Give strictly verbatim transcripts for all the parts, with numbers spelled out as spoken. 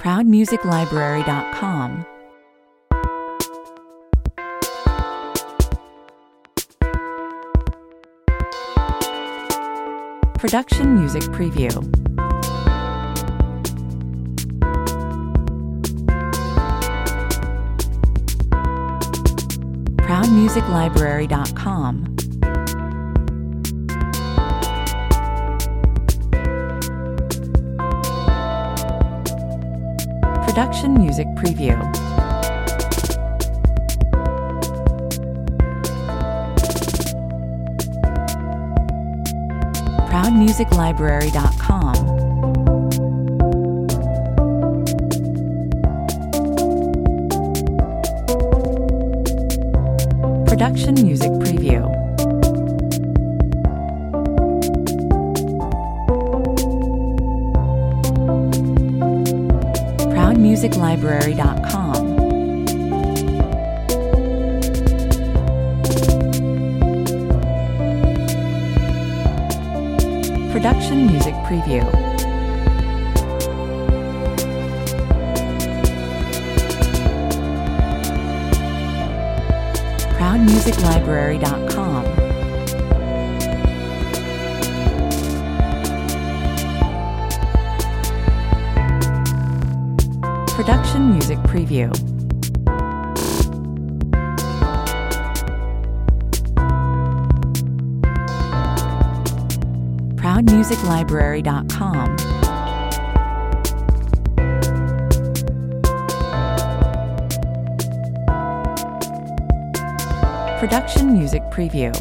proud music library dot com. Production Music Preview. proud music library dot com. Production Music Preview. proud music library dot com. Production Music Preview. proud music library dot com. Production Music Preview. proud music library dot com. Production Music Preview. proud music library dot com. Production Music Preview.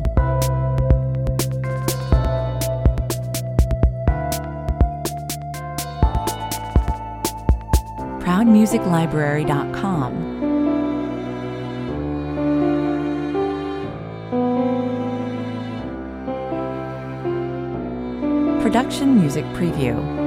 proud music library dot com. Production Music Preview.